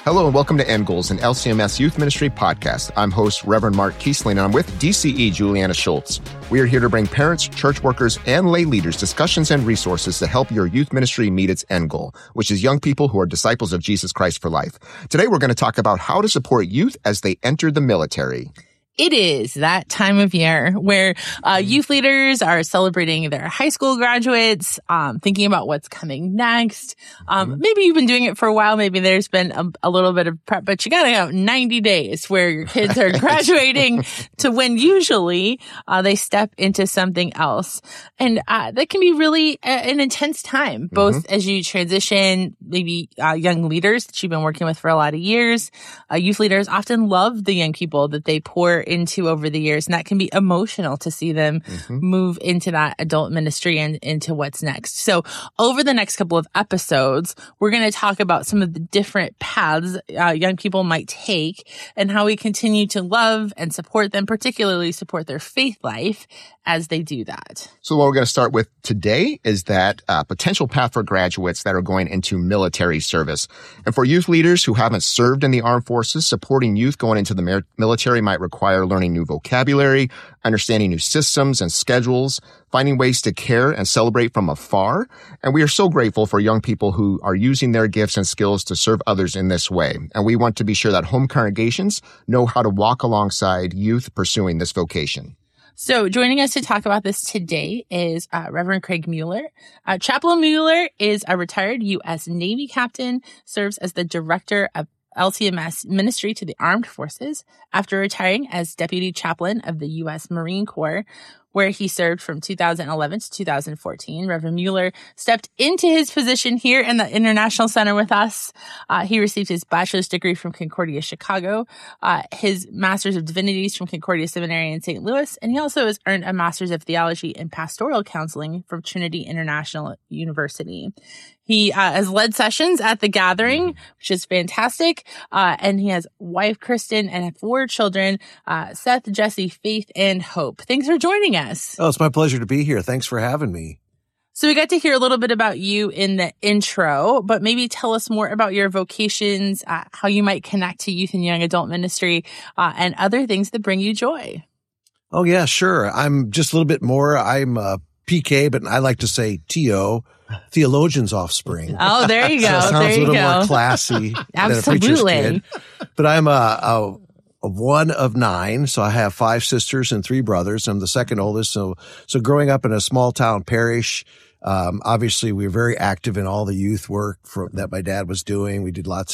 Hello and welcome to End Goals, an LCMS Youth Ministry podcast. I'm host Reverend Mark Kiesling, and I'm with DCE Juliana Schultz. We are here to bring parents, church workers, and lay leaders discussions and resources to help your youth ministry meet its end goal, which is young people who are disciples of Jesus Christ for life. Today we're going to talk about how to support youth as they enter the military. It is that time of year where youth leaders are celebrating their high school graduates, thinking about what's coming next. Maybe you've been doing it for a while. Maybe there's been a little bit of prep, but you got to have 90 days where your kids are graduating to when usually they step into something else. And that can be really an intense time, both as you transition, maybe young leaders that you've been working with for a lot of years. Youth leaders often love the young people that they pour into over the years, and that can be emotional to see them move into that adult ministry and into what's next. So over the next couple of episodes, we're going to talk about some of the different paths young people might take and how we continue to love and support them, particularly support their faith life as they do that. So what we're going to start with today is that potential path for graduates that are going into military service. And for youth leaders who haven't served in the armed forces, supporting youth going into the military might require learning new vocabulary, understanding new systems and schedules, finding ways to care and celebrate from afar. And we are so grateful for young people who are using their gifts and skills to serve others in this way. And we want to be sure that home congregations know how to walk alongside youth pursuing this vocation. So joining us to talk about this today is Reverend Craig Mueller. Chaplain Mueller is a retired U.S. Navy captain, serves as the director of LCMS Ministry to the Armed Forces after retiring as Deputy Chaplain of the U.S. Marine Corps, where he served from 2011 to 2014. Reverend Mueller stepped into his position here in the International Center with us. He received his bachelor's degree from Concordia, Chicago, his master's of divinities from Concordia Seminary in St. Louis, and he also has earned a master's of theology and pastoral counseling from Trinity International University. He has led sessions at The Gathering, which is fantastic. And he has wife, Kristen, and 4 children, Seth, Jesse, Faith, and Hope. Thanks for joining us. Oh, it's my pleasure to be here. Thanks for having me. So we got to hear a little bit about you in the intro, but maybe tell us more about your vocations, how you might connect to youth and young adult ministry, and other things that bring you joy. Oh, yeah, sure. I'm just a little bit more. I'm a PK, but I like to say TO. Theologian's offspring. Oh, there you go. So it sounds a little more classy than a preacher's kid. But I'm a one of 9, so I have 5 sisters and 3 brothers. I'm the second oldest. So growing up in a small town parish, obviously we were very active in all the youth work that my dad was doing. We did lots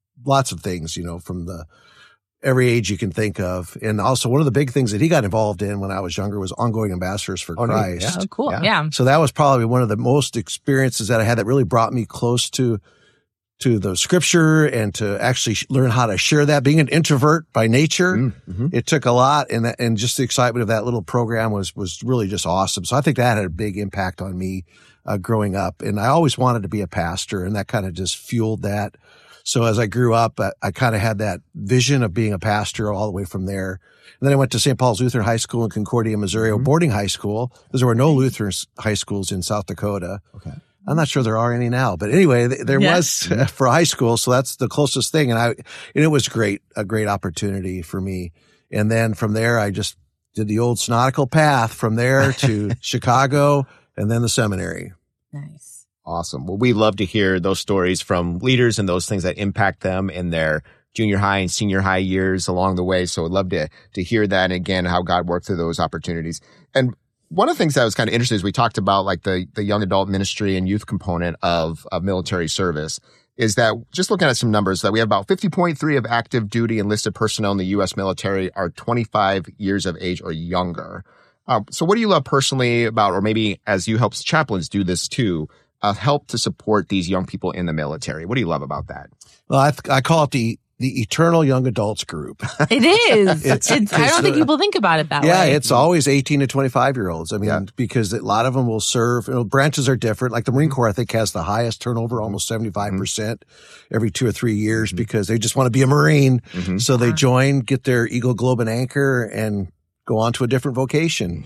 of things, from every age you can think of. And also one of the big things that he got involved in when I was younger was ongoing ambassadors for Christ. Yeah. Oh, cool. Yeah. So that was probably one of the most experiences that I had that really brought me close to the scripture and to actually learn how to share that. Being an introvert by nature, it took a lot. And just the excitement of that little program was really just awesome. So I think that had a big impact on me, growing up. And I always wanted to be a pastor, and that kind of just fueled that. So as I grew up, I kind of had that vision of being a pastor all the way from there. And then I went to St. Paul's Lutheran High School in Concordia, Missouri, a boarding high school, because there were no Lutheran high schools in South Dakota. Okay. I'm not sure there are any now, but anyway, there was for high school. So that's the closest thing. And it was a great opportunity for me. And then from there, I just did the old synodical path from there to Chicago and then the seminary. Nice. Awesome. Well, we love to hear those stories from leaders and those things that impact them in their junior high and senior high years along the way. So I'd love to hear that, and again, how God worked through those opportunities. And one of the things that was kind of interesting is we talked about like the young adult ministry and youth component of military service, is that just looking at some numbers that we have about 50.3 of active duty enlisted personnel in the U.S. military are 25 years of age or younger. So what do you love personally about, or maybe as you help chaplains do this too, help to support these young people in the military? What do you love about that? Well, I call it the eternal young adults group. It is. I don't think people think about it that way. Yeah, it's always 18 to 25-year-olds. I mean, because a lot of them will serve, branches are different. Like the Marine Corps, I think, has the highest turnover, almost 75% every 2 or 3 years, because they just want to be a Marine. So they join, get their Eagle, Globe, and Anchor, and go on to a different vocation.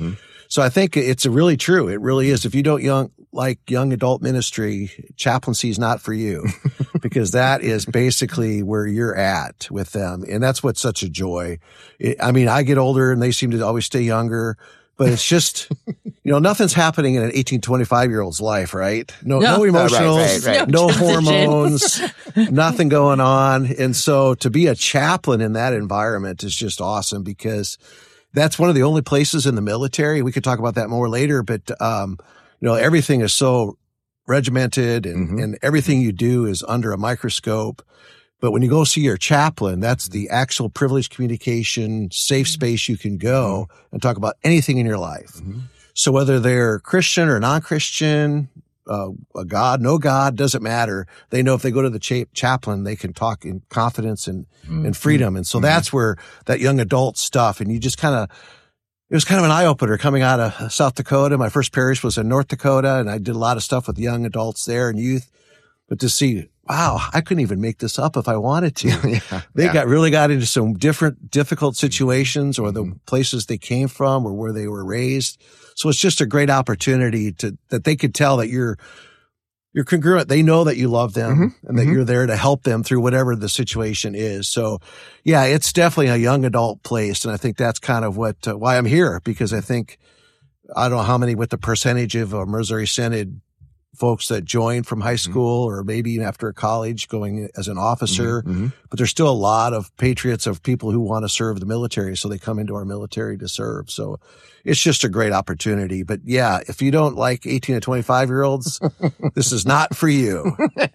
So I think it's really true. It really is. If you don't like young adult ministry, chaplaincy is not for you because that is basically where you're at with them. And that's what's such a joy. I get older and they seem to always stay younger, but it's just, nothing's happening in an 18, 25-year-old's life, right? No emotionals, right. no hormones, nothing going on. And so to be a chaplain in that environment is just awesome because that's one of the only places in the military. We could talk about that more later, but, everything is so regimented and everything you do is under a microscope. But when you go see your chaplain, that's the actual privileged communication, safe space you can go and talk about anything in your life. So whether they're Christian or non-Christian, a God, no God, doesn't matter. They know if they go to the chaplain, they can talk in confidence and freedom. And so that's where that young adult stuff, and you just it was kind of an eye-opener coming out of South Dakota. My first parish was in North Dakota, and I did a lot of stuff with young adults there and youth. But to see, wow, I couldn't even make this up if I wanted to. They really got into some difficult situations or the places they came from or where they were raised. So it's just a great opportunity that they could tell that you're congruent. They know that you love them and that you're there to help them through whatever the situation is. So yeah, it's definitely a young adult place. And I think that's kind of why I'm here, because I think, I don't know what the percentage of Missouri Synod folks that join from high school or maybe even after college going as an officer, but there's still a lot of patriots, of people who want to serve the military. So they come into our military to serve. So it's just a great opportunity. But yeah, if you don't like 18 to 25-year-olds, this is not for you.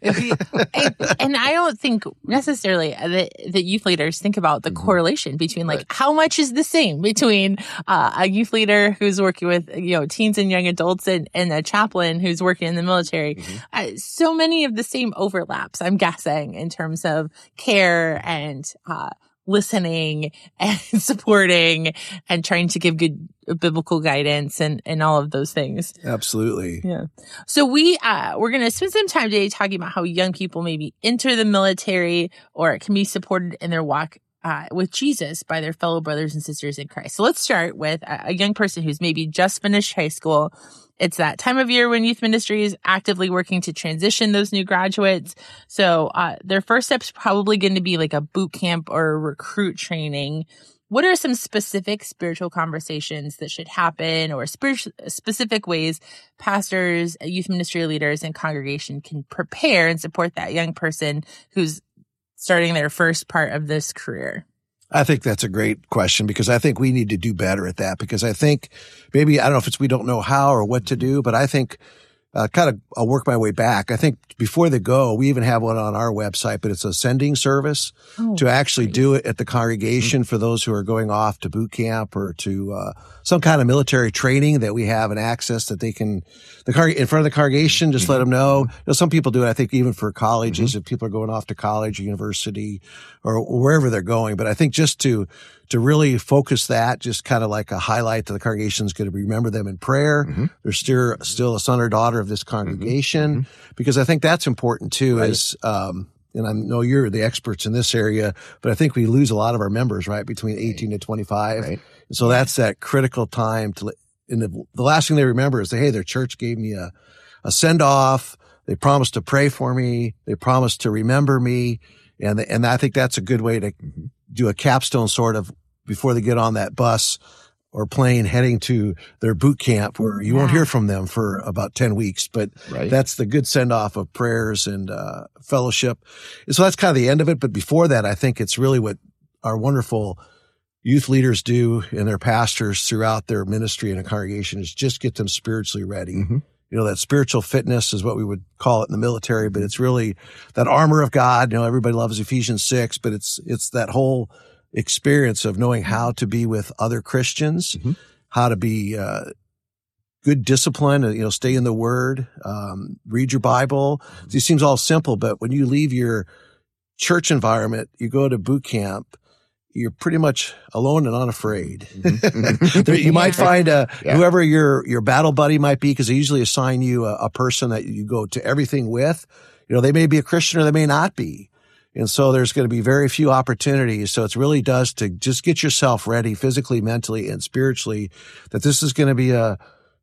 And I don't think necessarily that youth leaders think about the correlation between how much is the same between a youth leader who's working with, teens and young adults and a chaplain who's working in the military. So many of the same overlaps, I'm guessing, in terms of care and listening and supporting and trying to give good biblical guidance and all of those things. Absolutely. Yeah. So we're going to spend some time today talking about how young people maybe enter the military or can be supported in their walk with Jesus by their fellow brothers and sisters in Christ. So let's start with a young person who's maybe just finished high school. It's that time of year when youth ministry is actively working to transition those new graduates. So their first step's probably going to be like a boot camp or a recruit training. What are some specific spiritual conversations that should happen, or specific ways pastors, youth ministry leaders, and congregation can prepare and support that young person who's starting their first part of this career? I think that's a great question, because I think we need to do better at that, because I think maybe, I don't know if it's we don't know how or what to do, but I think I'll work my way back. I think before they go, we even have one on our website, but it's a sending service to actually do it at the congregation for those who are going off to boot camp or to some kind of military training that we have an access that they can, in front of the congregation, just let them know. Some people do it, I think, even for colleges, if people are going off to college or university or wherever they're going. But I think just to really focus that, just kind of like a highlight to the congregation is going to remember them in prayer. They're still a son or daughter of this congregation, because I think that's important too, is, and I know you're the experts in this area, but I think we lose a lot of our members, right, between 18 to 25. And so that's that critical time and the last thing they remember is that, hey, their church gave me a send off. They promised to pray for me. They promised to remember me. And I think that's a good way to do a capstone sort of before they get on that bus or plane heading to their boot camp, where you won't hear from them for about 10 weeks. But that's the good send off of prayers and fellowship. And so that's kind of the end of it. But before that, I think it's really what our wonderful youth leaders do and their pastors throughout their ministry in a congregation is just get them spiritually ready. That spiritual fitness is what we would call it in the military, but it's really that armor of God. Everybody loves Ephesians 6, but it's that whole experience of knowing how to be with other Christians, how to be good discipline, stay in the Word, read your Bible. It seems all simple, but when you leave your church environment, you go to boot camp, you're pretty much alone and unafraid. You might find whoever your battle buddy might be, because they usually assign you a person that you go to everything with. They may be a Christian or they may not be. And so there's going to be very few opportunities. So it really does to just get yourself ready physically, mentally, and spiritually that this is going to be a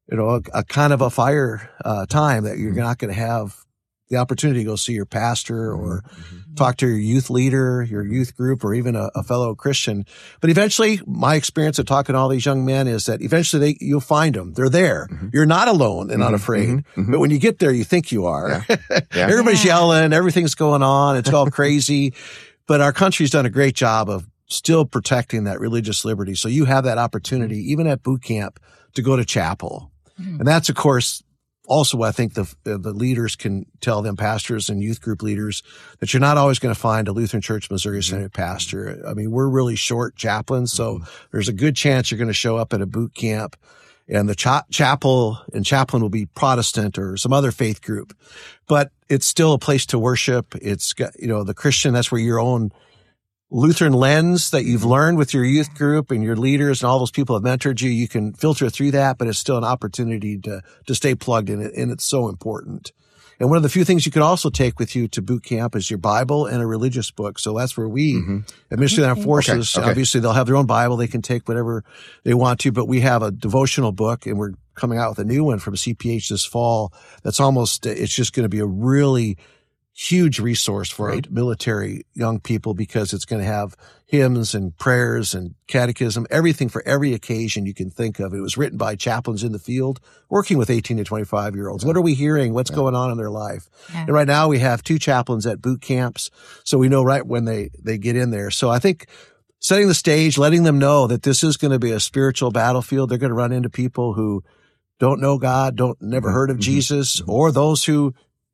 kind of a fire time that you're not going to have the opportunity to go see your pastor or talk to your youth leader, your youth group, or even a fellow Christian. But eventually, my experience of talking to all these young men is that eventually you'll find them. They're there. You're not alone and not afraid. But when you get there, you think you are. Everybody's yelling. Everything's going on. It's all crazy. But our country's done a great job of still protecting that religious liberty. So you have that opportunity, even at boot camp, to go to chapel. And that's, of course, also, I think the leaders can tell them, pastors and youth group leaders, that you're not always going to find a Lutheran Church Missouri Synod pastor. I mean, we're really short chaplains, so there's a good chance you're going to show up at a boot camp, and the chapel and chaplain will be Protestant or some other faith group. But it's still a place to worship. It's got, the Christian, that's where your own Lutheran lens that you've learned with your youth group and your leaders and all those people have mentored you, you can filter through that, but it's still an opportunity to stay plugged in it. And it's so important. And one of the few things you can also take with you to boot camp is your Bible and a religious book. So that's where we, at Michigan Armed Forces, obviously they'll have their own Bible. They can take whatever they want to, but we have a devotional book, and we're coming out with a new one from CPH this fall. That's it's just going to be a really huge resource for our military young people, because it's going to have hymns and prayers and catechism, everything for every occasion you can think of. It was written by chaplains in the field working with 18 to 25-year-olds. What are we hearing? What's going on in their life? And right now we have 2 chaplains at boot camps, so we know right when they get in there. So I think setting the stage, letting them know that this is going to be a spiritual battlefield. They're going to run into people who don't know God, never heard of Jesus, or those who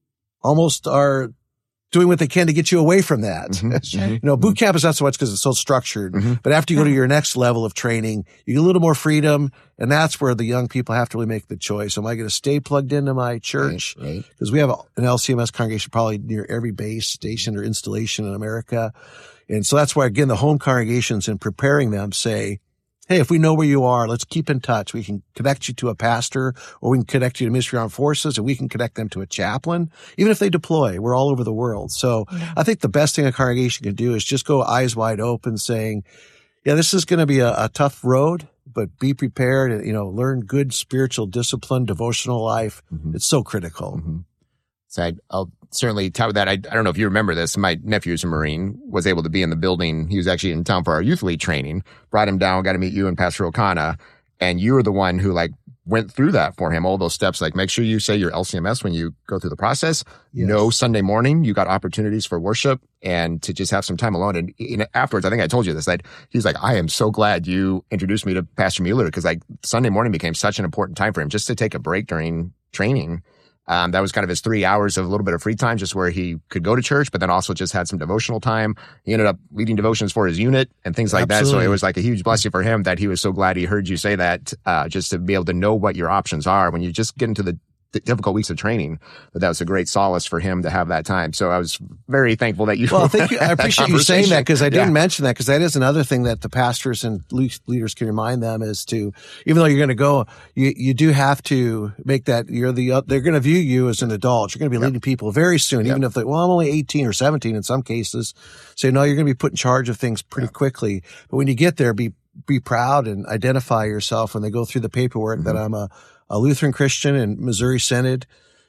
almost are doing what they can to get you away from that. Boot camp is not so much because it's so structured, but after you go to your next level of training, you get a little more freedom, and that's where the young people have to really make the choice. Am I going to stay plugged into my church? Because we have an LCMS congregation probably near every base station or installation in America. And so that's why, again, the home congregations and preparing them say, hey, if we know where you are, let's keep in touch. We can connect you to a pastor, or we can connect you to Ministry Armed Forces, and we can connect them to a chaplain, even if they deploy. We're all over the world. So I think the best thing a congregation can do is just go eyes wide open, saying, yeah, this is going to be a tough road, but be prepared and, learn good spiritual discipline, devotional life. It's so critical. So I'll certainly tout that. I don't know if you remember this. My nephew's a Marine, was able to be in the building. He was actually in town for our youth lead training, brought him down, got to meet you and Pastor O'Connor. And you were the one who went through that for him, all those steps, make sure you say your LCMS when you go through the process. No Sunday morning, you got opportunities for worship and to just have some time alone. And afterwards, I think I told you this, that he's like, I am so glad you introduced me to Pastor Mueller, because Sunday morning became such an important time for him just to take a break during training. That was kind of his 3 hours of a little bit of free time, just where he could go to church, but then also just had some devotional time. He ended up leading devotions for his unit and things like that. So it was a huge blessing for him that he was so glad he heard you say that, just to be able to know what your options are when you just get into the difficult weeks of training. That was a great solace for him to have that time. So I was very thankful that you. Well, thank you. I appreciate you saying that, because I didn't mention that, because that is another thing that the pastors and leaders can remind them is to, even though you're going to go, you do have to make that they're going to view you as an adult. You're going to be leading people very soon, even if I'm only 18 or 17 in some cases. So, you're going to be put in charge of things pretty quickly. But when you get there, be proud and identify yourself when they go through the paperwork that I'm a Lutheran Christian and Missouri Synod.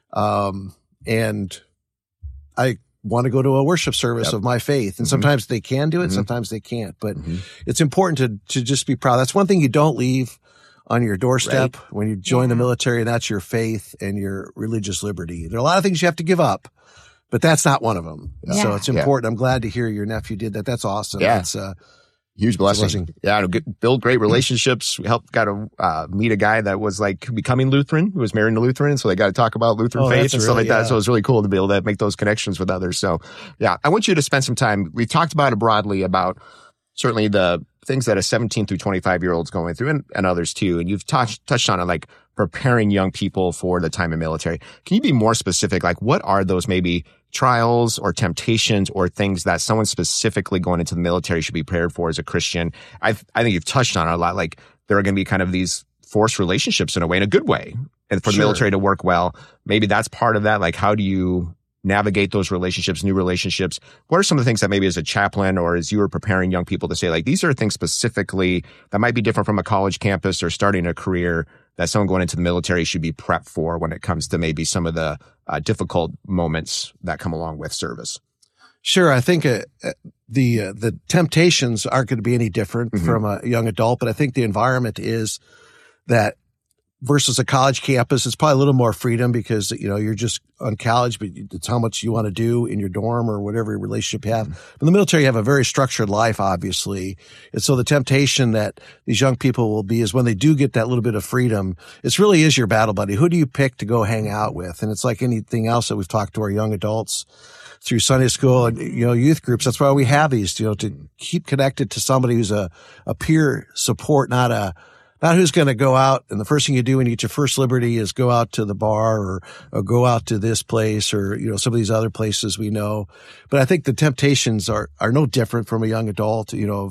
And I want to go to a worship service of my faith. And sometimes they can do it, sometimes they can't. But it's important to just be proud. That's one thing you don't leave on your doorstep when you join the military, and that's your faith and your religious liberty. There are a lot of things you have to give up, but that's not one of them. So it's important. I'm glad to hear your nephew did that. That's awesome. That's huge blessing. Yeah, build great relationships. We got to meet a guy that was becoming Lutheran, who was married to Lutheran, so they got to talk about Lutheran faith and stuff like that. So it was really cool to be able to make those connections with others. So yeah, I want you to spend some time. We've talked about it broadly, about certainly the things that a 17 through 25-year-old's going through, and others too. And you've touched on it, preparing young people for the time of military. Can you be more specific? What are those maybe trials or temptations or things that someone specifically going into the military should be prepared for as a Christian? I think you've touched on it a lot. There are going to be kind of these forced relationships in a way, in a good way, and for the military to work well. Maybe that's part of that. How do you navigate those relationships, new relationships? What are some of the things that maybe as a chaplain or as you were preparing young people to say, like, these are things specifically that might be different from a college campus or starting a career that someone going into the military should be prepped for when it comes to maybe some of the difficult moments that come along with service? Sure. I think the temptations aren't going to be any different from a young adult, but I think the environment is that versus a college campus, it's probably a little more freedom because, you're just on college, but it's how much you want to do in your dorm or whatever relationship you have. In the military, you have a very structured life, obviously. And so the temptation that these young people will be is when they do get that little bit of freedom, it really is your battle buddy. Who do you pick to go hang out with? And it's like anything else that we've talked to our young adults through Sunday school and, youth groups. That's why we have these, to keep connected to somebody who's a peer support, not who's going to go out and the first thing you do when you get your first liberty is go out to the bar or go out to this place or, some of these other places we know. But I think the temptations are no different from a young adult,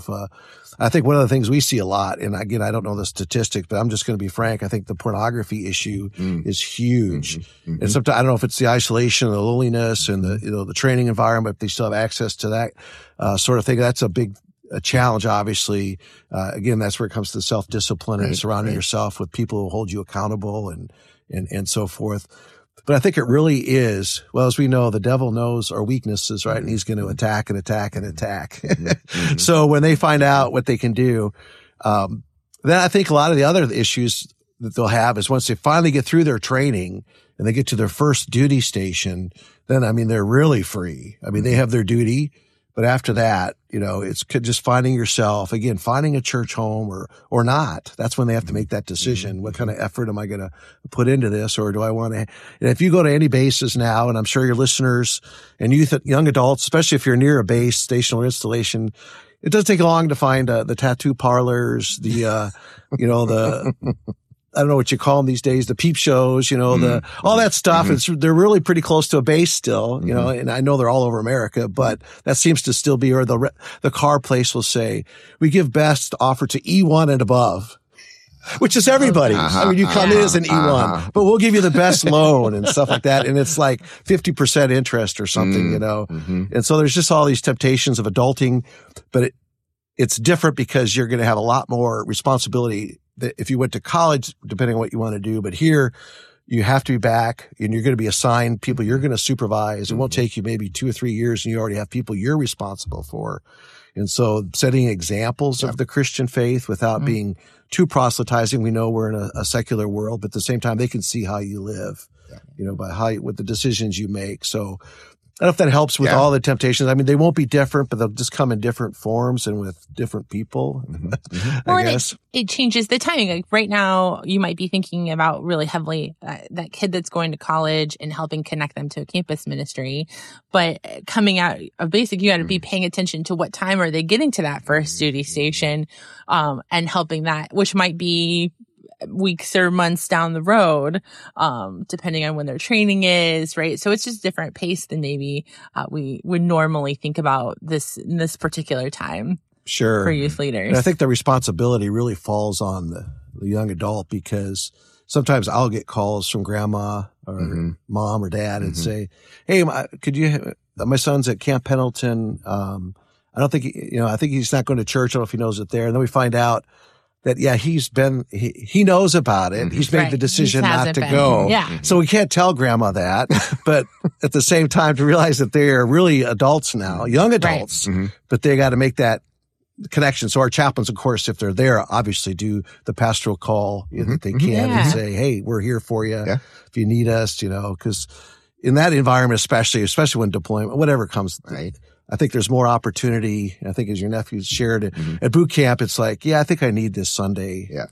I think one of the things we see a lot, and again, I don't know the statistics, but I'm just going to be frank. I think the pornography issue is huge. And sometimes I don't know if it's the isolation, the loneliness and the training environment, if they still have access to that, sort of thing. That's a big challenge, obviously. Again, that's where it comes to self-discipline and surrounding yourself with people who hold you accountable and so forth. But I think it really is, well, as we know, the devil knows our weaknesses, right? And he's going to attack and attack and attack. So when they find out what they can do, then I think a lot of the other issues that they'll have is once they finally get through their training and they get to their first duty station, then, they're really free. They have their duty. But after that, it's just finding yourself, again, finding a church home or not. That's when they have to make that decision. What kind of effort am I going to put into this? Or do I want to, and if you go to any bases now, and I'm sure your listeners and young adults, especially if you're near a base, station or installation, it doesn't take long to find the tattoo parlors, the I don't know what you call them these days, the peep shows, all that stuff. They're really pretty close to a base still, and I know they're all over America, but that seems to still be, or the car place will say, we give best offer to E1 and above, which is everybody. You come in as an E1, but we'll give you the best loan and stuff like that. And it's like 50% interest or something, And so there's just all these temptations of adulting, but it's different because you're going to have a lot more responsibility that if you went to college, depending on what you want to do. But here, you have to be back and you're going to be assigned people you're going to supervise. It won't take you maybe 2 or 3 years and you already have people you're responsible for. And so setting examples of the Christian faith without being too proselytizing. We know we're in a secular world, but at the same time, they can see how you live, by with the decisions you make. So I don't know if that helps with all the temptations. They won't be different, but they'll just come in different forms and with different people. I guess. It changes the timing. Like right now, you might be thinking about really heavily that kid that's going to college and helping connect them to a campus ministry. But coming out of basic, you got to be paying attention to what time are they getting to that first duty station, and helping that, which might be weeks or months down the road, depending on when their training is, right? So it's just a different pace than maybe we would normally think about this in this particular time. Sure. For youth leaders. And I think the responsibility really falls on the young adult because sometimes I'll get calls from grandma or mom or dad and say, hey, my son's at Camp Pendleton. I don't think, I think he's not going to church. I don't know if he knows it there. And then we find out that, he knows about it. He's made the decision not to go. Yeah. So we can't tell grandma that, but at the same time to realize that they are really adults now, young adults, but they got to make that connection. So our chaplains, of course, if they're there, obviously do the pastoral call that they can and say, hey, we're here for you if you need us, because in that environment, especially when deployment, whatever comes, I think there's more opportunity. I think as your nephew shared it at boot camp, it's like, I think I need this Sunday. Right.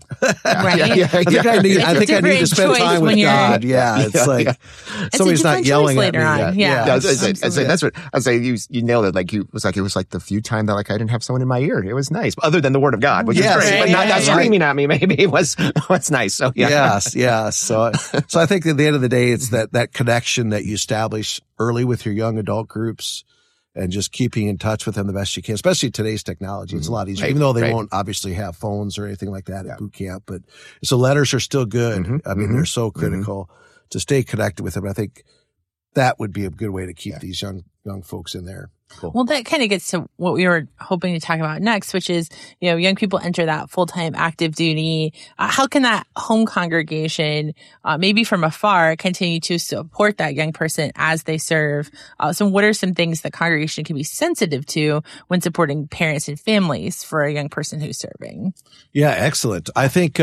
I think I need to spend time with God. It's like somebody's not yelling at me. That's what I say. You nailed it. It was like the few time that I didn't have someone in my ear. It was nice, other than the Word of God, which is great, but not screaming at me. Maybe it was nice. So yes. So I think at the end of the day, it's that connection that you establish early with your young adult groups. And just keeping in touch with them the best you can, especially today's technology. It's a lot easier, even though they won't obviously have phones or anything like that at boot camp. But so letters are still good. They're so critical to stay connected with them. I think that would be a good way to keep these young folks in there. Cool. Well, that kind of gets to what we were hoping to talk about next, which is, young people enter that full-time active duty. How can that home congregation, maybe from afar, continue to support that young person as they serve? So what are some things the congregation can be sensitive to when supporting parents and families for a young person who's serving? Yeah, excellent. I think,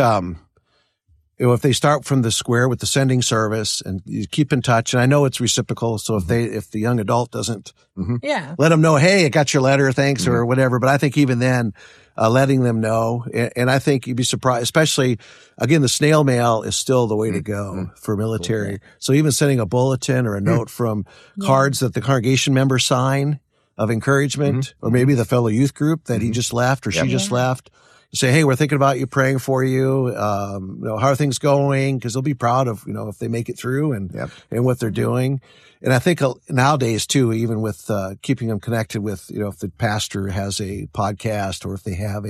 if they start from the square with the sending service and you keep in touch, and I know it's reciprocal. So if the young adult doesn't let them know, hey, I got your letter, thanks, or whatever. But I think even then, letting them know, and I think you'd be surprised, especially again, the snail mail is still the way to go for military. Cool. So even sending a bulletin or a note from cards that the congregation members sign of encouragement, or maybe the fellow youth group that he just left or she just left. Say, hey, we're thinking about you, praying for you. How are things going? Because they'll be proud of, if they make it through and what they're doing. And I think nowadays too, even with, keeping them connected with, if the pastor has a podcast or if they have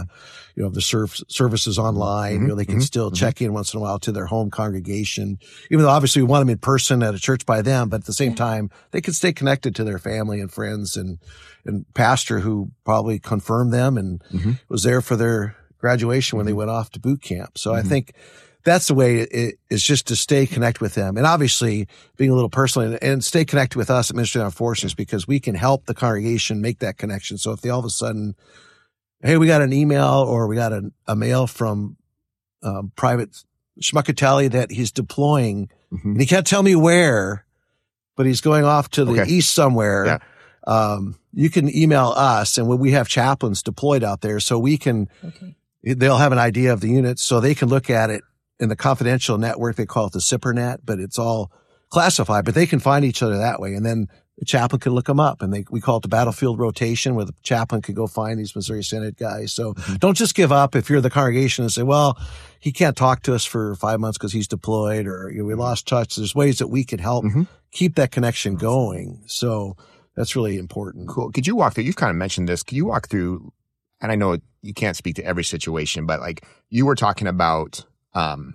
the services online, they can still check in once in a while to their home congregation, even though obviously we want them in person at a church by them, but at the same time, they can stay connected to their family and friends and pastor who probably confirmed them and was there for their graduation when they went off to boot camp. So I think that's the way it is, just to stay connected with them. And obviously being a little personal and stay connected with us at Ministry of Armed Forces, because we can help the congregation make that connection. So if they all of a sudden, hey, we got an email or we got a mail from Private Schmuckatelli that he's deploying and he can't tell me where, but he's going off to the east somewhere. Yeah. You can email us, and we have chaplains deployed out there, so we can, they'll have an idea of the units, so they can look at it in the confidential network. They call it the SIPRnet, but it's all classified, but they can find each other that way. And then the chaplain can look them up, and we call it the battlefield rotation, where the chaplain could go find these Missouri Synod guys. So don't just give up if you're the congregation and say, well, he can't talk to us for 5 months because he's deployed, or we lost touch. There's ways that we could help keep that connection going. So that's really important. Cool. Could you walk through, you've kind of mentioned this, could you walk through, and I know you can't speak to every situation, but like you were talking about, so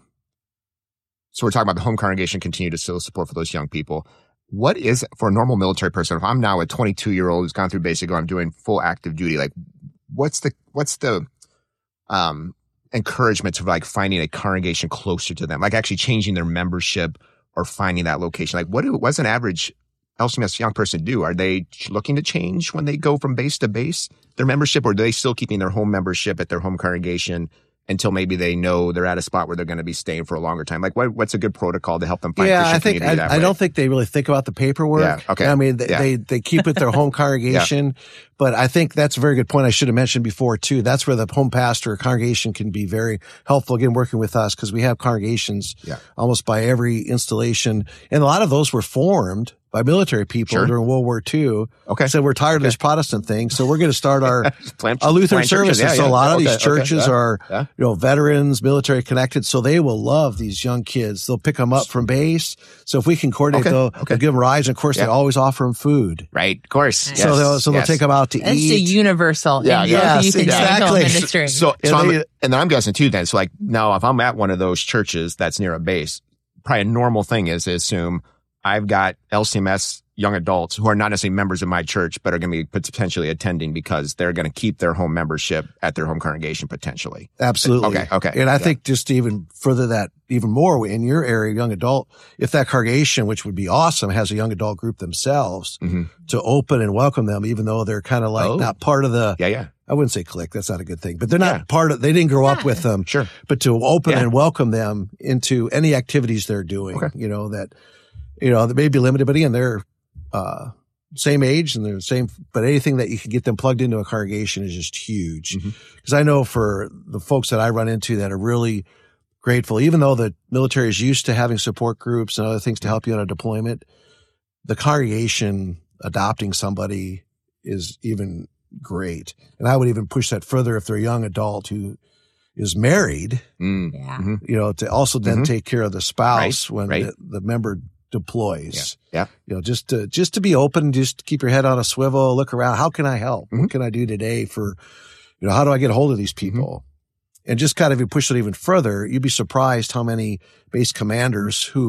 we're talking about the home congregation continue to still support for those young people. What is, for a normal military person, if I'm now a 22-year-old who's gone through basic, or I'm doing full active duty, like what's the encouragement to like finding a congregation closer to them, like actually changing their membership or finding that location? Like what's an average LCMS young person do? Are they looking to change when they go from base to base, their membership, or are they still keeping their home membership at their home congregation until maybe they know they're at a spot where they're going to be staying for a longer time? Like what's a good protocol to help them find Christian community that way? I don't think they really think about the paperwork. Yeah, okay. I mean, they keep it their home congregation, but I think that's a very good point I should have mentioned before too. That's where the home pastor or congregation can be very helpful, again, working with us, because we have congregations almost by every installation. And a lot of those were formed by military people during World War II. So we're tired of this Protestant thing. So we're going to start our Lutheran services. So a lot of these churches are, veterans, military connected. So they will love these young kids. They'll pick them up from base. So if we can coordinate, they'll give them rides. And of course, they always offer them food. Right. Of course. So they'll take them out to eat. It's a universal. Exactly. Ministry. So and then I'm guessing too then. So like now if I'm at one of those churches that's near a base, probably a normal thing is to assume I've got LCMS young adults who are not necessarily members of my church, but are going to be potentially attending because they're going to keep their home membership at their home congregation potentially. Absolutely. Okay. And I think just to even further that even more in your area, young adult, if that congregation, which would be awesome, has a young adult group themselves to open and welcome them, even though they're kind of like not part of the, I wouldn't say clique. That's not a good thing, but they're not part of, they didn't grow up with them, but to open and welcome them into any activities they're doing, that may be limited, but again, they're, same age and they're the same, but anything that you can get them plugged into a congregation is just huge. Because I know for the folks that I run into that are really grateful, even though the military is used to having support groups and other things to help you on a deployment, the congregation adopting somebody is even great. And I would even push that further if they're a young adult who is married, to also then take care of the spouse when the member deploys. Just to be open, just keep your head on a swivel, look around. How can I help? What can I do today for, how do I get a hold of these people? And just kind of, you push it even further, you'd be surprised how many base commanders who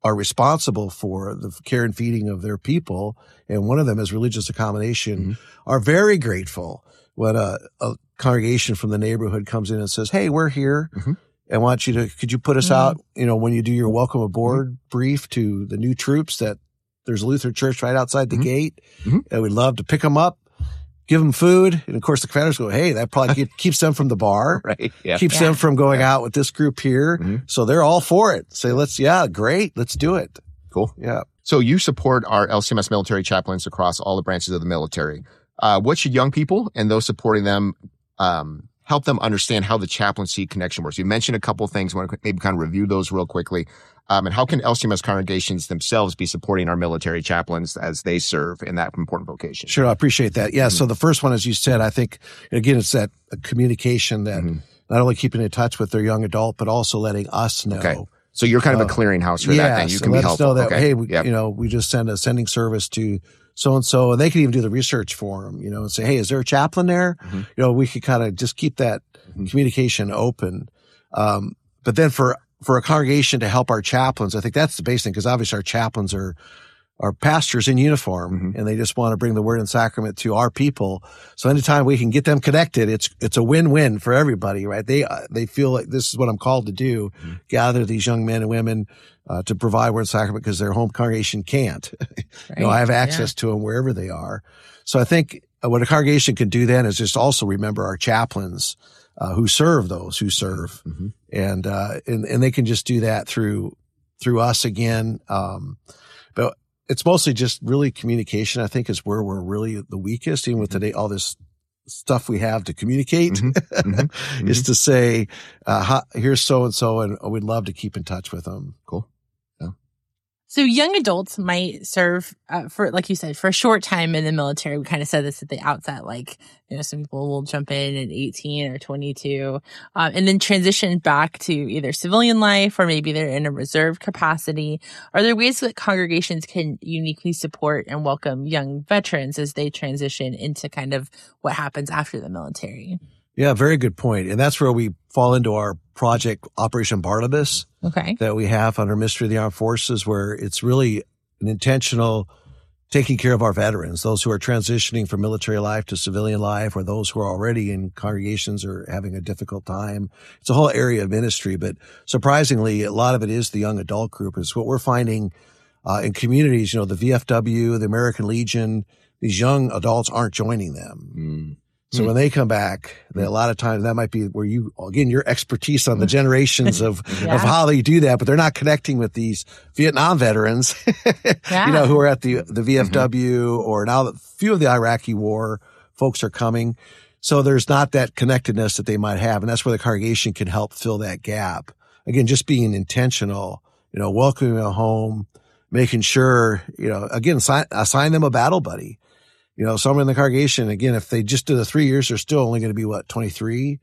are responsible for the care and feeding of their people, and one of them is religious accommodation, are very grateful when a congregation from the neighborhood comes in and says, "Hey, we're here. I want you to, could you put us out, when you do your welcome aboard brief to the new troops, that there's a Lutheran church right outside the gate, and we'd love to pick them up, give them food." And of course the commanders go, "Hey, that probably keeps them from the bar, right? Yeah. Keeps them from going out with this group here." So they're all for it. Say, great. Let's do it. Cool. Yeah. So you support our LCMS military chaplains across all the branches of the military. What should young people and those supporting them, help them understand how the chaplaincy connection works? You mentioned a couple of things. I want to maybe kind of review those real quickly. And how can LCMS congregations themselves be supporting our military chaplains as they serve in that important vocation? Sure. I appreciate that. Yeah. So the first one, as you said, I think, again, it's that communication that not only keeping in touch with their young adult, but also letting us know. Okay. So you're kind of a clearinghouse for that thing. You can be helpful. Let us know that, hey, we just send a sending service to so-and-so, and they can even do the research for them, and say, "Hey, is there a chaplain there?" We could kind of just keep that communication open. But then for a congregation to help our chaplains, I think that's the basic thing, because obviously our chaplains are pastors in uniform, and they just want to bring the word and sacrament to our people. So anytime we can get them connected, it's a win-win for everybody, right? They feel like this is what I'm called to do, gather these young men and women to provide word and sacrament, because their home congregation can't. Right. I have access to them wherever they are. So I think what a congregation can do then is just also remember our chaplains who serve those who serve, and they can just do that through us again. But it's mostly just really communication, I think, is where we're really the weakest, even with today, all this stuff we have to communicate, is to say, here's so-and-so, and we'd love to keep in touch with them. Cool. So young adults might serve for, like you said, for a short time in the military. We kind of said this at the outset, some people will jump in at 18 or 22, and then transition back to either civilian life, or maybe they're in a reserve capacity. Are there ways that congregations can uniquely support and welcome young veterans as they transition into kind of what happens after the military? Yeah, very good point. And that's where we fall into our project, Operation Barnabas, that we have under Ministry of the Armed Forces, where it's really an intentional taking care of our veterans, those who are transitioning from military life to civilian life, or those who are already in congregations or having a difficult time. It's a whole area of ministry, but surprisingly, a lot of it is the young adult group. Is what we're finding in communities, the VFW, the American Legion, these young adults aren't joining them. So when they come back, a lot of times that might be where your expertise on the generations of how they do that, but they're not connecting with these Vietnam veterans, who are at the VFW, or now that few of the Iraqi war folks are coming. So there's not that connectedness that they might have. And that's where the congregation can help fill that gap. Again, just being intentional, welcoming them home, making sure, again, assign them a battle buddy. Someone in the congregation, again, if they just do the 3 years, they're still only going to be 23,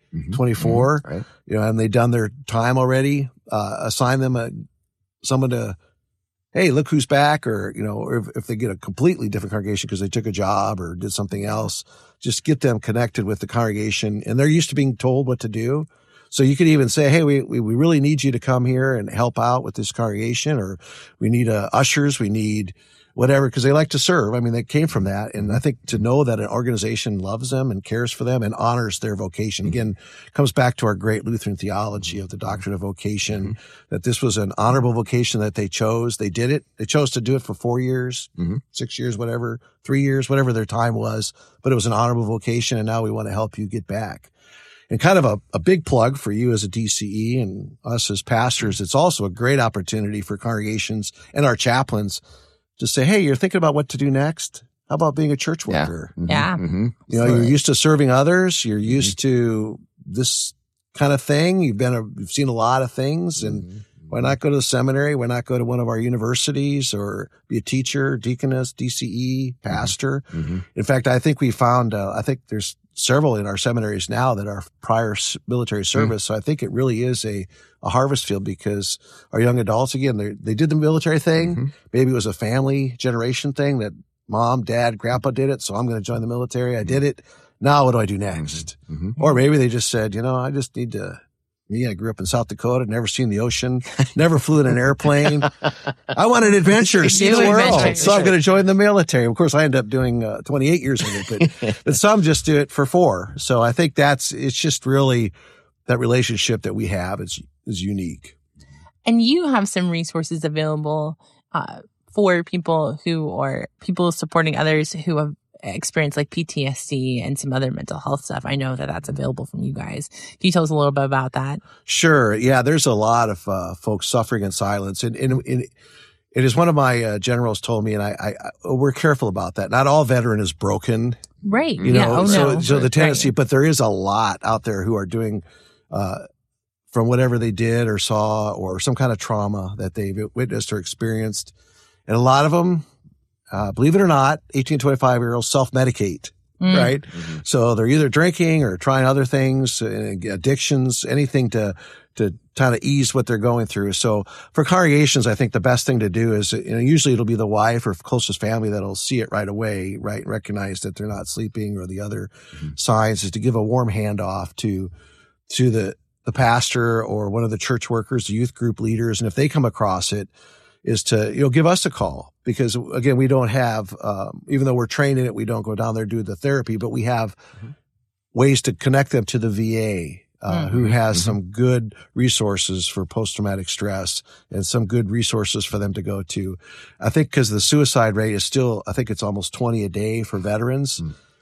24, right. And they've done their time already. Assign them someone to, hey, look who's back, or if they get a completely different congregation because they took a job or did something else, just get them connected with the congregation. And they're used to being told what to do. So you could even say, hey, we really need you to come here and help out with this congregation, or we need ushers, we need whatever, because they like to serve. I mean, they came from that. And I think to know that an organization loves them and cares for them and honors their vocation, again, comes back to our great Lutheran theology of the doctrine of vocation, that this was an honorable vocation that they chose. They did it. They chose to do it for 4 years, 6 years, whatever, 3 years, whatever their time was. But it was an honorable vocation, and now we want to help you get back. And kind of a big plug for you as a DCE and us as pastors, it's also a great opportunity for congregations and our chaplains to say, hey, you're thinking about what to do next. How about being a church worker? Yeah. You're used to serving others. You're used to this kind of thing. You've seen a lot of things, and why not go to the seminary? Why not go to one of our universities or be a teacher, deaconess, DCE, pastor? In fact, I think we found, I think there's several in our seminaries now that are prior military service. So I think it really is a harvest field, because our young adults, again, they did the military thing. Maybe it was a family generation thing that mom, dad, grandpa did it. So I'm going to join the military. I did it. Now what do I do next? Or maybe they just said, I just need to Me, I grew up in South Dakota, never seen the ocean, never flew in an airplane. I wanted adventure, see the world. So I'm going to join the military. Of course, I ended up doing 28 years of it, but some just do it for 4. So I think it's just really that relationship that we have is unique. And you have some resources available for people people supporting others who have experienced like PTSD and some other mental health stuff. I know that that's available from you guys. Can you tell us a little bit about that? Sure. Yeah, there's a lot of folks suffering in silence. And it is one of my generals told me, and we're careful about that. Not all veteran is broken. Right. You know, so the tendency, but there is a lot out there who are doing from whatever they did or saw or some kind of trauma that they've witnessed or experienced. And a lot of them, believe it or not, 18 to 25-year-olds self-medicate, right? Mm-hmm. So they're either drinking or trying other things, addictions, anything to kind of ease what they're going through. So for congregations, I think the best thing to do is, usually it'll be the wife or closest family that'll see it right away, right? And recognize that they're not sleeping or the other signs, is to give a warm handoff to the pastor or one of the church workers, the youth group leaders. And if they come across it, is to, give us a call, because again, we don't have, even though we're trained in it, we don't go down there and do the therapy, but we have ways to connect them to the VA, who has some good resources for post-traumatic stress and some good resources for them to go to. I think because the suicide rate is still, I think it's almost 20 a day for veterans.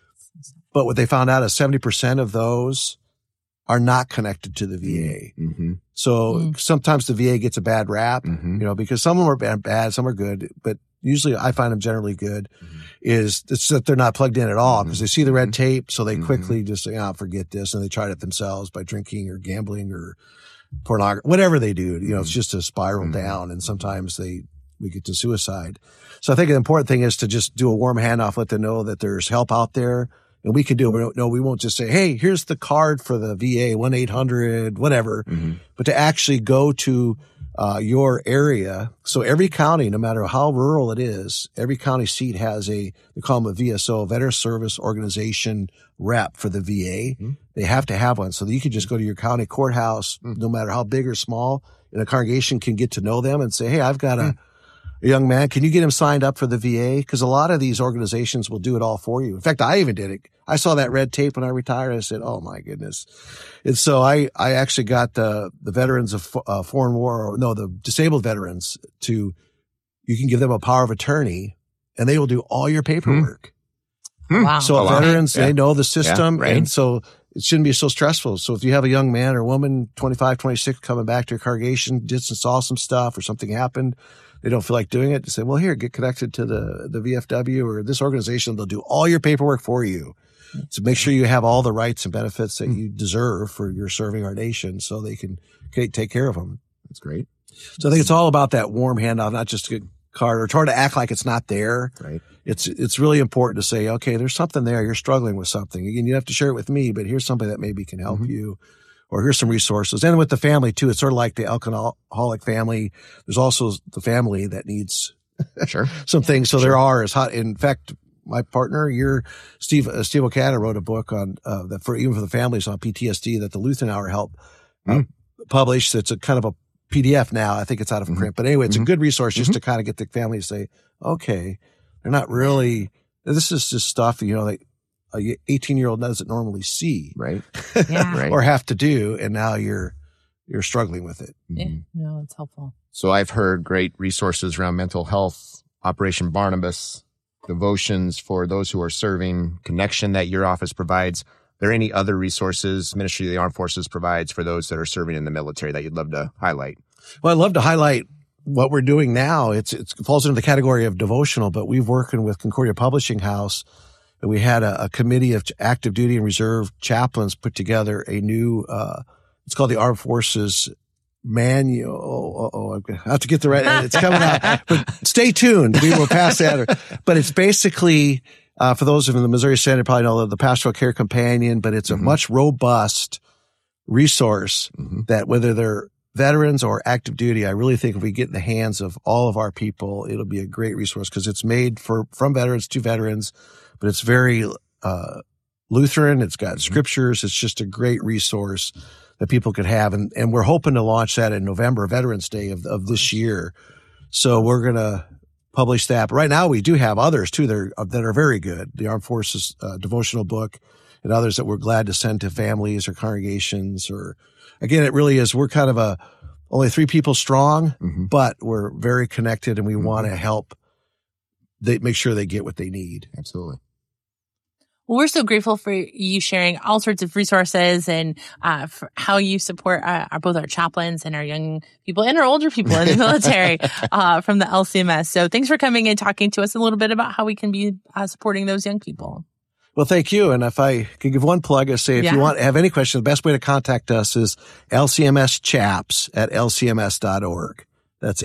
But what they found out is 70% of those are not connected to the VA. So sometimes the VA gets a bad rap, because some of them are bad, some are good, but usually I find them generally good, is it's that they're not plugged in at all because they see the red tape. So they quickly just say, forget this. And they tried it themselves by drinking or gambling or pornography, whatever they do. It's just a spiral down. And sometimes we get to suicide. So I think the important thing is to just do a warm handoff, let them know that there's help out there. And we can do it. No, we won't just say, hey, here's the card for the VA, 1-800, whatever, but to actually go to your area. So every county, no matter how rural it is, every county seat has they call them a VSO, Veteran Service Organization rep for the VA. They have to have one. So that you can just go to your county courthouse, no matter how big or small, and a congregation can get to know them and say, hey, I've got a young man, can you get him signed up for the VA? Because a lot of these organizations will do it all for you. In fact, I even did it. I saw that red tape when I retired. I said, oh my goodness. And so I actually got the veterans of foreign war, the disabled veterans you can give them a power of attorney and they will do all your paperwork. Wow. So veterans, they know the system. Right. And so it shouldn't be so stressful. So if you have a young man or woman, 25, 26, coming back to your congregation, saw some stuff or something happened, they don't feel like doing it, to say, well, here, get connected to the VFW or this organization. They'll do all your paperwork for you. So make sure you have all the rights and benefits that you deserve for your serving our nation so they can take care of them. That's great. So I think it's all about that warm handoff, not just a card or trying to act like it's not there. Right. It's really important to say, okay, there's something there. You're struggling with something. Again, you have to share it with me, but here's somebody that maybe can help you. Or here's some resources. And with the family too, it's sort of like the alcoholic family. There's also the family that needs some things. So there are, in fact, my partner, Steve O'Connor wrote a book on, that even for the families on PTSD that the Lutheran Hour helped publish. It's a kind of a PDF now. I think it's out of print, but anyway, it's a good resource just to kind of get the family to say, okay, they're not really, this is just stuff, like, a 18-year-old doesn't normally see, right? Yeah. Or have to do, and now you're struggling with it. Yeah, no, it's helpful. So I've heard great resources around mental health, Operation Barnabas, devotions for those who are serving, connection that your office provides. Are there any other resources Ministry of the Armed Forces provides for those that are serving in the military that you'd love to highlight? Well, I'd love to highlight what we're doing now. It falls into the category of devotional, but we've working with Concordia Publishing House. And we had a committee of active duty and reserve chaplains put together a new, it's called the Armed Forces Manual. I have to get the right, it's coming out, but stay tuned. We will pass that. But it's basically, for those of you in the Missouri Senate probably know the Pastoral Care Companion, but it's a much robust resource that whether they're veterans or active duty, I really think if we get in the hands of all of our people, it'll be a great resource because it's made from veterans to veterans. But it's very Lutheran. It's got scriptures. It's just a great resource that people could have. And we're hoping to launch that in November, Veterans Day of this year. So we're going to publish that. But right now we do have others too that are very good. The Armed Forces devotional book and others that we're glad to send to families or congregations. Or again, it really is, we're kind of only 3 people strong, but we're very connected and we want to help make sure they get what they need. Absolutely. Well, we're so grateful for you sharing all sorts of resources and for how you support both our chaplains and our young people and our older people in the military from the LCMS. So thanks for coming and talking to us a little bit about how we can be supporting those young people. Well, thank you. And if I could give one plug, I say if you have any questions, the best way to contact us is lcmschaps@lcms.org. That's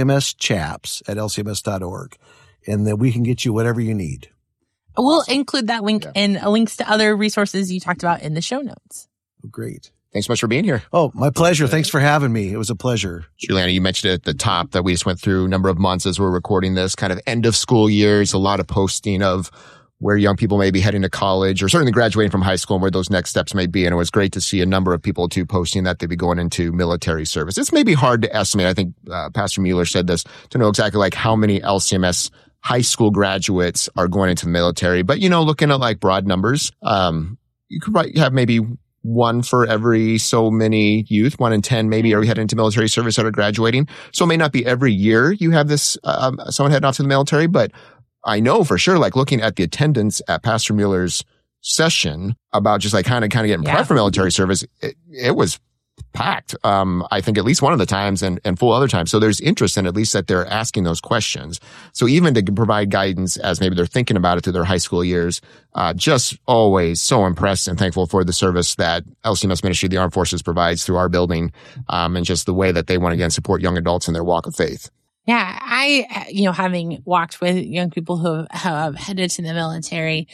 lcmschaps@lcms.org. And then we can get you whatever you need. We'll include that link and links to other resources you talked about in the show notes. Great. Thanks so much for being here. Oh, my pleasure. Thanks for having me. It was a pleasure. Juliana, you mentioned at the top that we just went through a number of months as we're recording this, kind of end of school years, a lot of posting of where young people may be heading to college or certainly graduating from high school and where those next steps may be. And it was great to see a number of people too posting that they'd be going into military service. It's maybe hard to estimate. I think Pastor Mueller said this, to know exactly like how many LCMS high school graduates are going into the military. But, looking at like broad numbers, you could have maybe 1 for every so many youth, 1 in 10 maybe are heading into military service that are graduating. So it may not be every year you have this, someone heading off to the military, but I know for sure, like looking at the attendance at Pastor Mueller's session about just like kind of getting prepped for military service, it was packed. I think at least one of the times and full other times. So there's interest in at least that they're asking those questions. So even to provide guidance as maybe they're thinking about it through their high school years, just always so impressed and thankful for the service that LCMS Ministry, the Armed Forces provides through our building, and just the way that they want to again support young adults in their walk of faith. Yeah, I, having walked with young people who have headed to the military,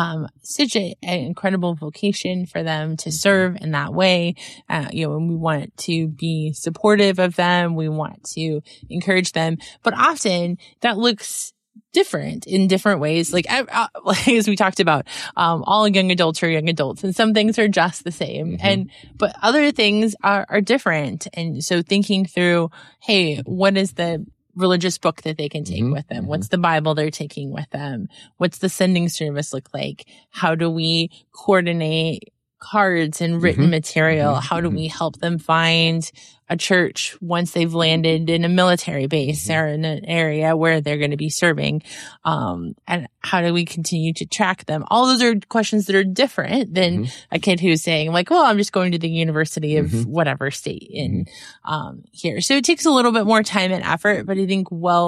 such an incredible vocation for them to serve in that way. And we want to be supportive of them. We want to encourage them, but often that looks different in different ways. Like as we talked about, all young adults are young adults and some things are just the same. But other things are different. And so thinking through, hey, what is the religious book that they can take with them? What's the Bible they're taking with them? What's the sending service look like? How do we coordinate cards and written material? How do we help them find a church once they've landed in a military base or in an area where they're going to be serving? And how do we continue to track them? All those are questions that are different than a kid who's saying like, well, I'm just going to the university of whatever state in here. So it takes a little bit more time and effort, but I think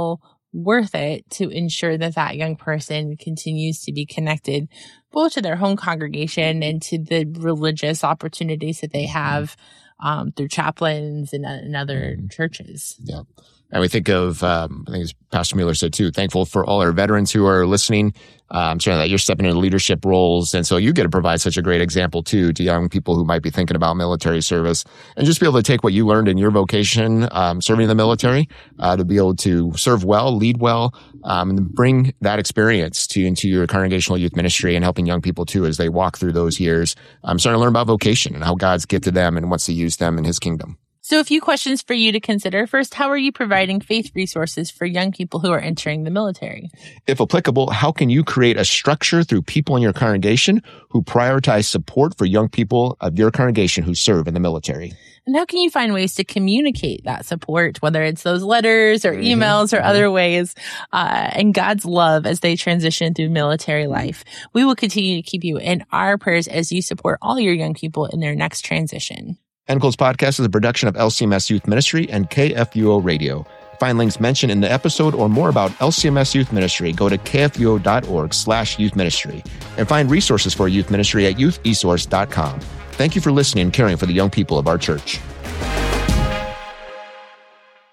worth it to ensure that young person continues to be connected both to their home congregation and to the religious opportunities that they have through chaplains and other churches. Yeah. And we think of, I think as Pastor Mueller said too, thankful for all our veterans who are listening. Certainly that you're stepping into leadership roles. And so you get to provide such a great example too to young people who might be thinking about military service and just be able to take what you learned in your vocation, serving in the military, to be able to serve well, lead well, and bring that experience into your congregational youth ministry and helping young people too as they walk through those years, starting to learn about vocation and how God's gifted them and wants to use them in his kingdom. So a few questions for you to consider. First, how are you providing faith resources for young people who are entering the military? If applicable, how can you create a structure through people in your congregation who prioritize support for young people of your congregation who serve in the military? And how can you find ways to communicate that support, whether it's those letters or emails or other ways, and God's love as they transition through military life? We will continue to keep you in our prayers as you support all your young people in their next transition. EndClose Podcast is a production of LCMS Youth Ministry and KFUO Radio. Find links mentioned in the episode or more about LCMS Youth Ministry, go to kfuo.org/youth ministry and find resources for youth ministry at youthesource.com. Thank you for listening and caring for the young people of our church.